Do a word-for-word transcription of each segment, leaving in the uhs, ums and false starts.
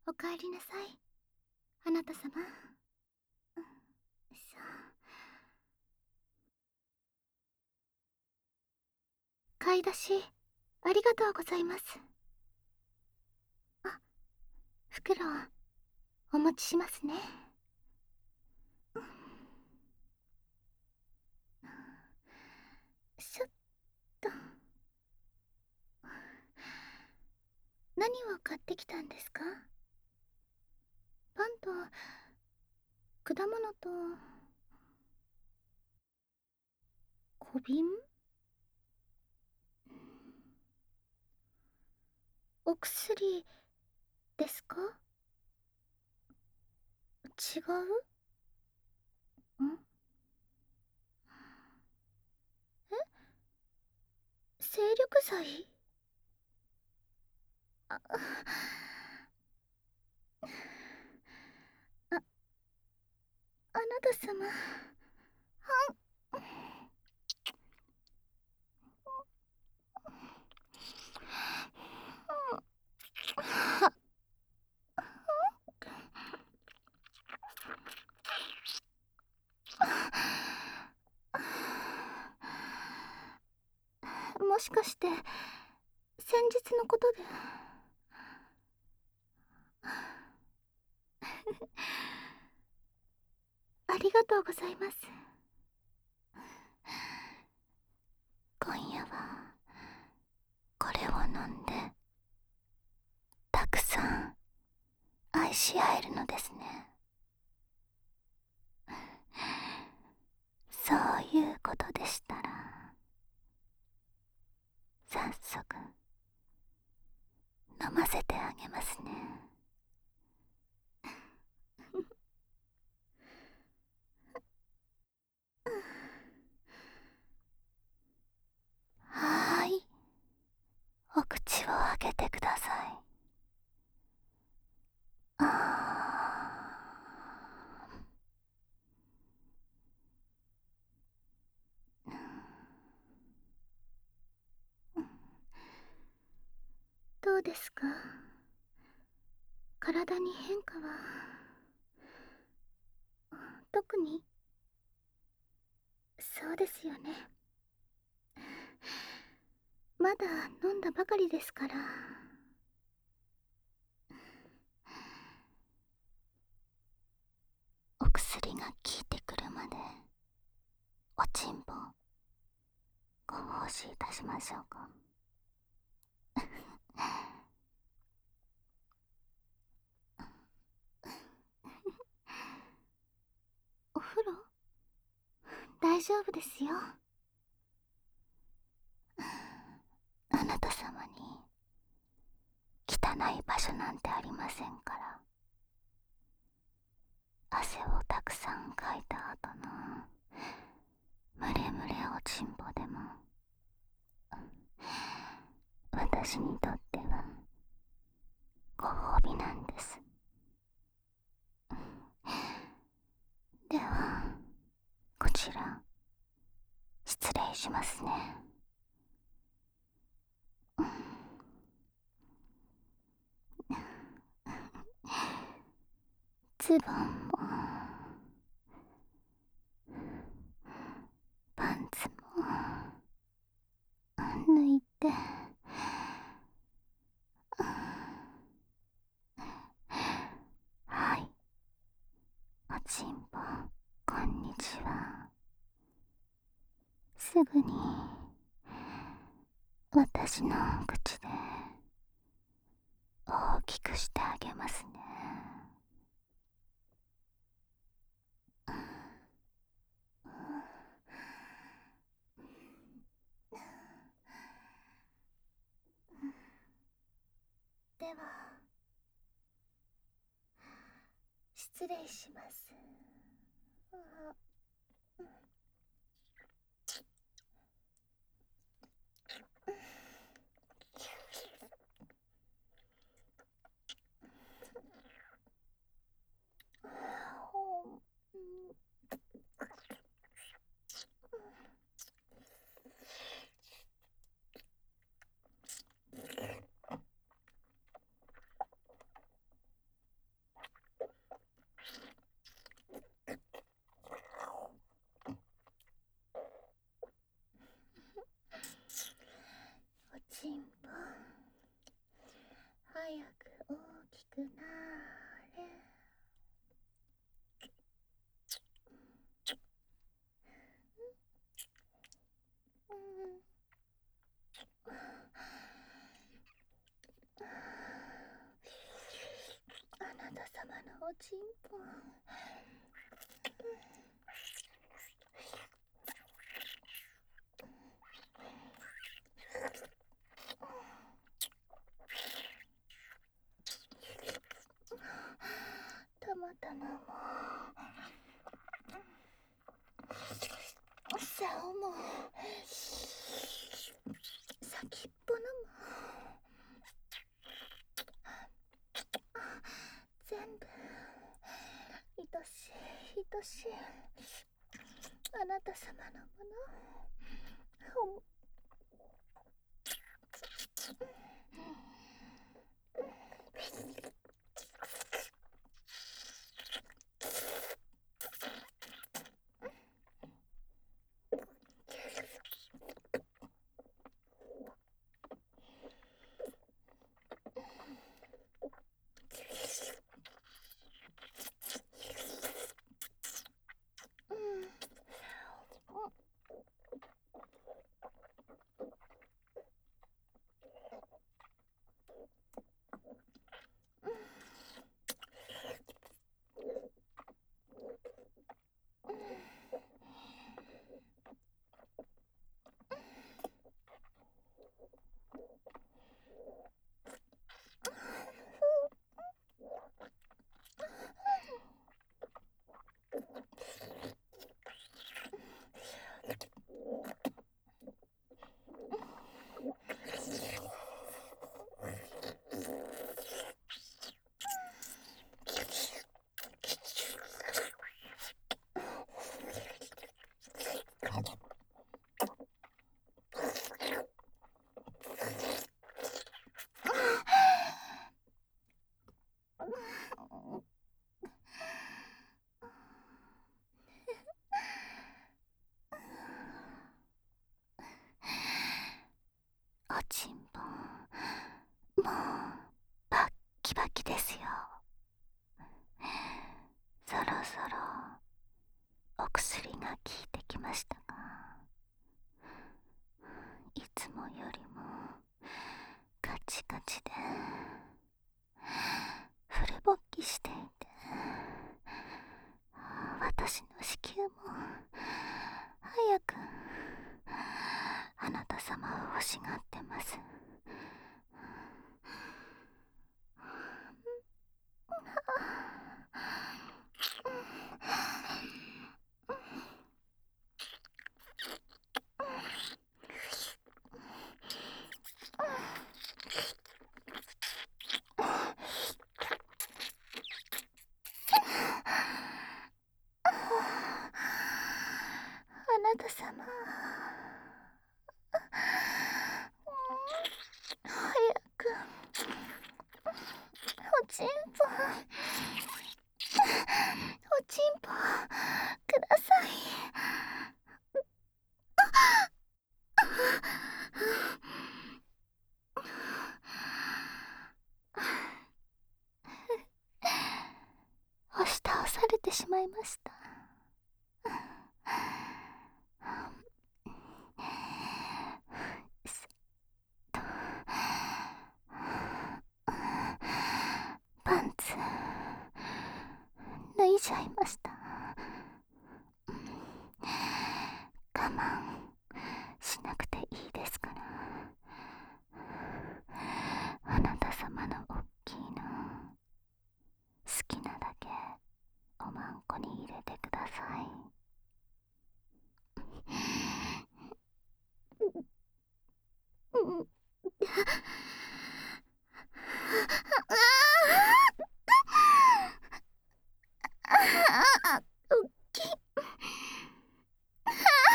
おかえりなさい、あなた様。さあ、買い出しありがとうございます。あ、袋お持ちしますね。しょっと。何を買ってきたんですか？パンと果物と小瓶？お薬ですか？違う？ん？え？精力剤？あ、あ、あなた様。もしかして先日のことで？ありがとうございます。今夜はこれを飲んでたくさん愛し合えるのですね。そういうことでしたら早速飲ませてあげますね。はーい、お口を開けてください。あー、どうですか？体に変化は？特に？そうですよね。まだ飲んだばかりですから。お薬が効いてくるまでおちんぽご奉仕いたしましょうか。お風呂？大丈夫ですよ。あなた様に汚い場所なんてありませんから。汗をたくさんかいた後のムレムレおちんぽでも私にとってはご褒美なんです。ではこちら失礼しますね。ズボンもパンツも抜いて、はい、おちんぽこんにちは。すぐに私の口で大きくしてあげますね。では失礼します。 頭も竿も先っぽのも全部愛しい愛しいあなた様のもの。おちんぽんもうバッキバキですよ。そろそろお薬が効いてきましたが、いつもよりもカチカチでフル勃起していて、私の子宮も早くあなた様を欲しがってます。あなた様、早くおちんぽおちんぽください。押し倒されてしまいました。パンツ脱いじゃいました。我慢しなくていいですから。あなた様のおっきいの好きなだけおまんこに入れてください。あおっきい。あ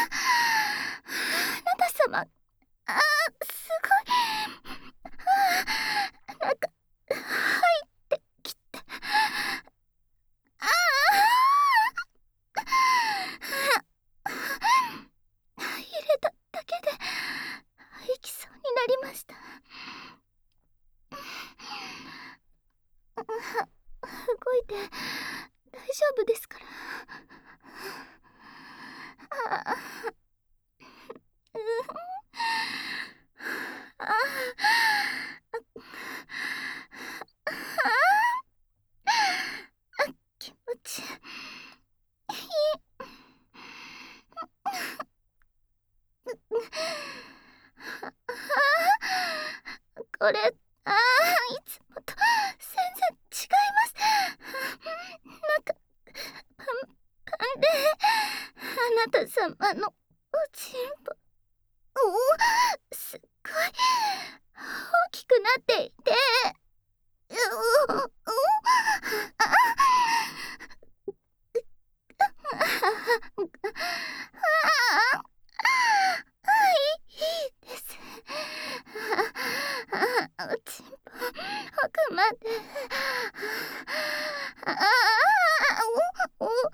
なた様、あすごい。なんか入ってきて、あ入れただけで行きそうになりました。動いて大丈夫ですから。あうああ気持ちいい。これ、ああいつもと全然違います。なんかなた様のおちんぽ、おすっごい大きくなっていて、うううああいいです。おちんぽ奥まで。ああおおお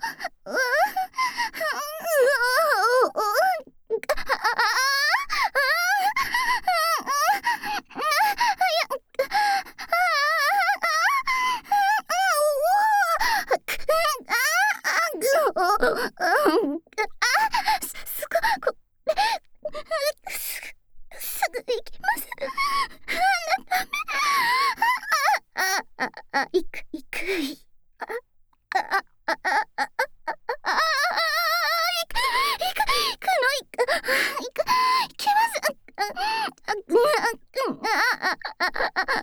すぐ行きます。あああ行く行くあああああああ行く行く行くの行く行く行きます。ああああああ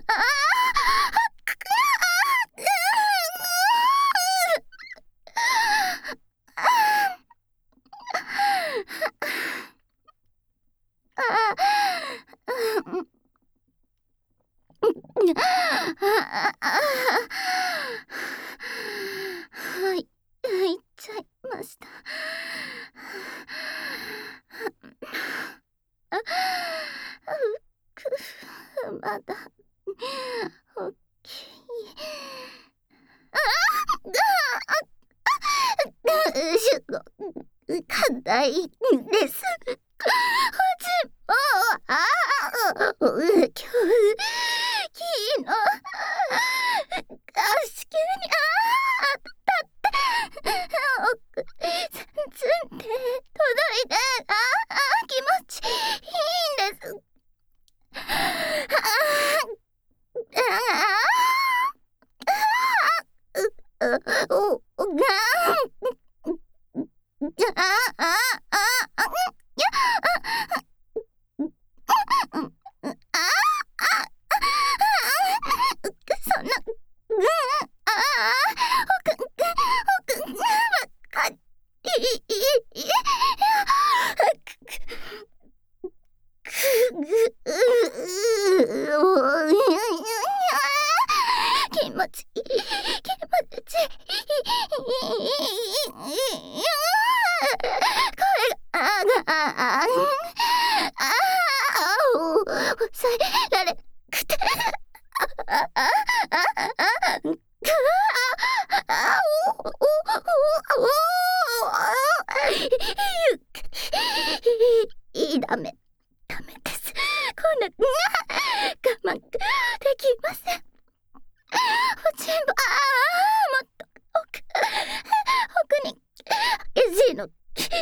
はい、行っちゃいました。まだ大きい。硬いです。おちんぽああ今日昨日足急にあ当たって奥全然手届いてああ気持ちいいんです。あああおおがああああそんなうんああ奥奥ばっかり気持ちいい気持ちいい声があああ抑えられなくてああああいいダメダメです。こんな我慢できません。おちんぽああもっと奥奥に激しいの来て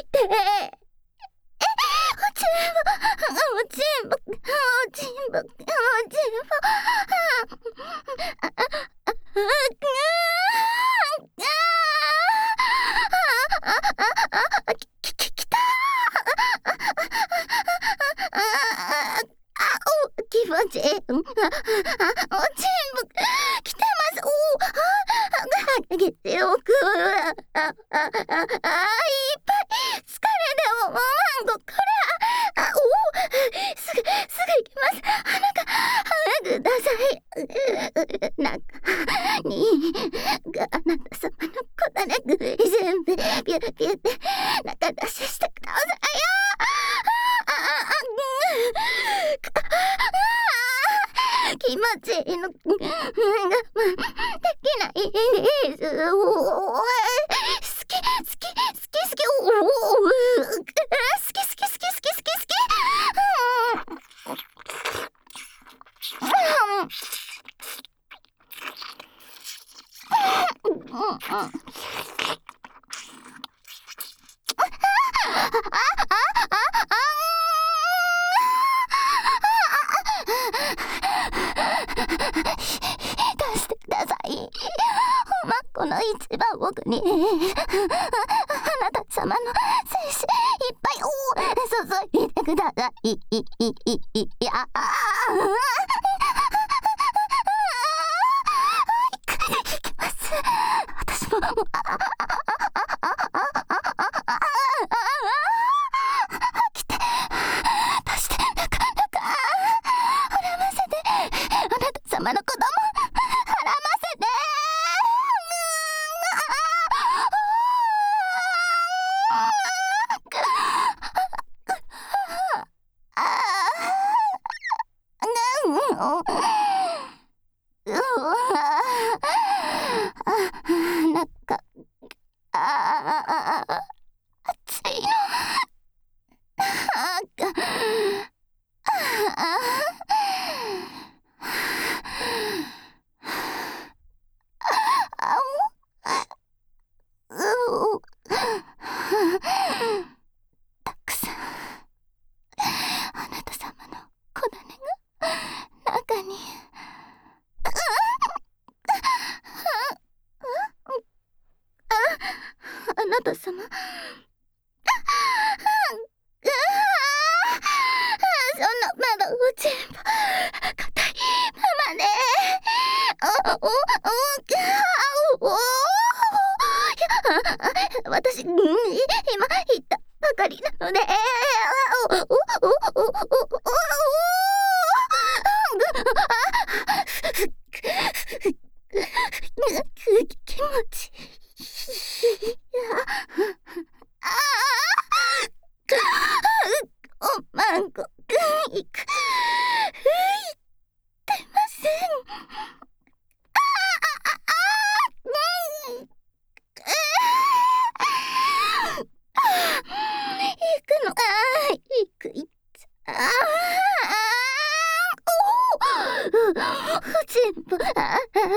おちんぽおちんぽおちんぽおちんぽああああきききた気持ちいい。おちんぽ来てます。おおあげておく。ああああいっぱい疲れでもまんごこれあおすぐすぐ行きます。花が花ください。中にあなた様のこだね全部ピュピュピュって中出ししてくださいよ。ああ気持ちいいの我慢できないです。好き好き好き好きおお好き好き好き好き好き好き出してください。まこの一番奥にあなた様の精子いっぱいお注いでください。いいいいいやあいきます。私もあああああああああ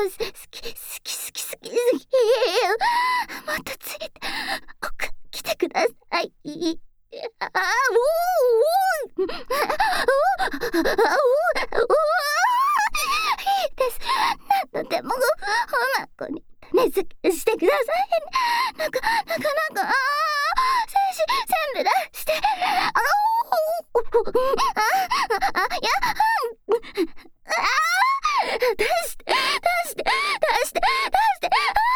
好き好き好き好き好き。もっとついて奥来てください。ああ、おーおー、あおーおーおー、いいです。何度でもおまこに種付けしてくださいね。なんかなかなか、ああ、精子全部出して、あおーおー、ああ、いや、ああ、出して出して出して出して、あ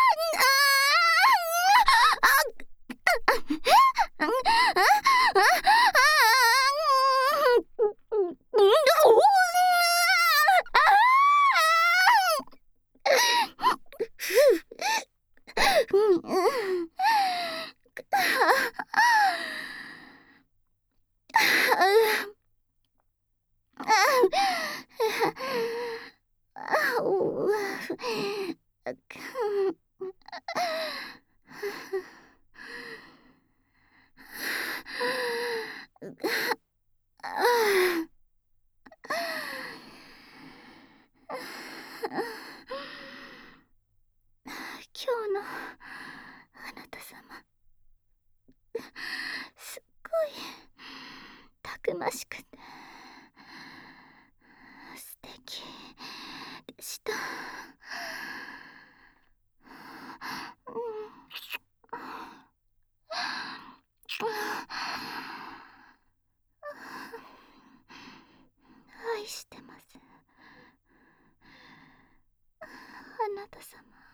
あ、ああ、ああ、ああ、今日のあなた様、すっごいたくましくて素敵でした。うん、愛してます、あなた様。